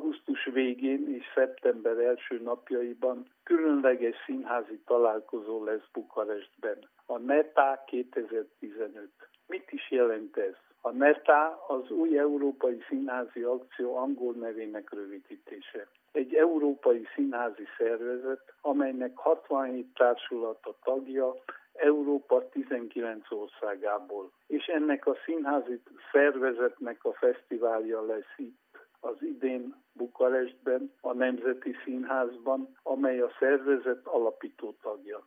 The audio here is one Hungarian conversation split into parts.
Augusztus végén és szeptember első napjaiban különleges színházi találkozó lesz Bukarestben. A NETA 2015. Mit is jelent ez? A NETA az Új Európai Színházi Akció angol nevének rövidítése. Egy európai színházi szervezet, amelynek 67 társulata tagja, Európa 19 országából. És ennek a színházi szervezetnek a fesztiválja lesz itt az idén Bukarestben, a Nemzeti Színházban, amely a szervezet alapító tagja.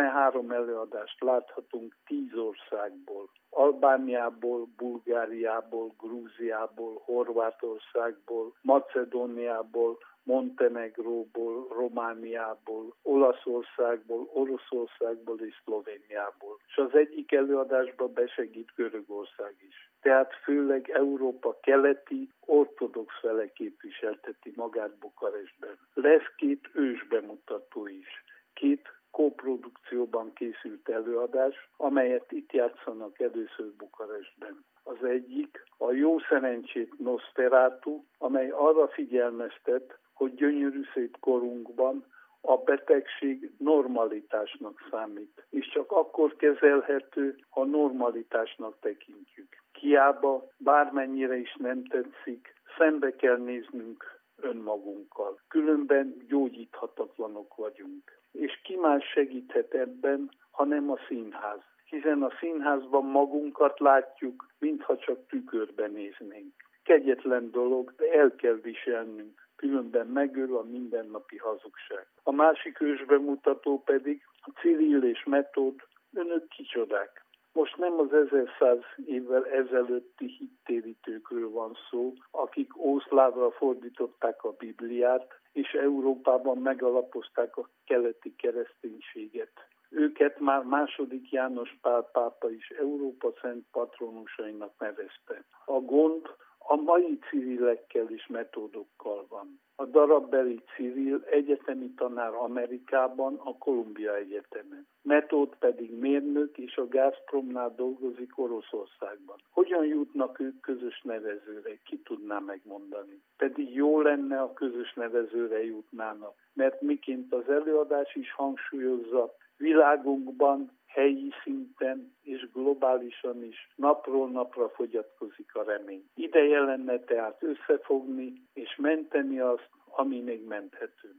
13 előadást láthatunk 10 országból. Albániából, Bulgáriából, Grúziából, Horvátországból, Macedóniából, Montenegróból, Romániából, Olaszországból, Oroszországból és Szlovéniából. És az egyik előadásban besegít Görögország is. Tehát főleg Európa keleti, ortodox fele képviselteti magát Bukarestben. Lesz 2 ősbemutató is. 2 koprodukcióban készült előadás, amelyet itt játszanak először Bukarestben. Az egyik a Jó szerencsét Nosferatu, amely arra figyelmeztet, hogy gyönyörű szép korunkban a betegség normalitásnak számít, és csak akkor kezelhető, ha normalitásnak tekintjük. Hiába, bármennyire is nem tetszik, szembe kell néznünk önmagunkkal. Különben gyógyíthatatlanok vagyunk. És ki más segíthet ebben, hanem a színház. Hiszen a színházban magunkat látjuk, mintha csak tükörben néznénk. Kegyetlen dolog, de el kell viselnünk, különben megöl a mindennapi hazugság. A másik ősbemutató pedig Cirill és Metód, önök kicsodák. Most nem az 1100 évvel ezelőtti hittérítőkről van szó, akik ószlávra fordították a Bibliát, és Európában megalapozták a keleti kereszténységet. Őket már II. János Pál pápa is Európa szent patronusainak nevezte. A gond a mai Cirillekkel és Metódokkal van. A darabbeli Cirill egyetemi tanár Amerikában, a Columbia Egyetemen. Metód pedig mérnök, és a Gazpromnál dolgozik Oroszországban. Hogyan jutnak ők közös nevezőre? Ki tudná megmondani? Pedig jó lenne, a közös nevezőre jutnának. Mert miként az előadás is hangsúlyozza, világunkban, helyi szinten és globálisan is napról napra fogyatkozik a remény. Ideje lenne tehát összefogni és menteni azt, ami még menthető.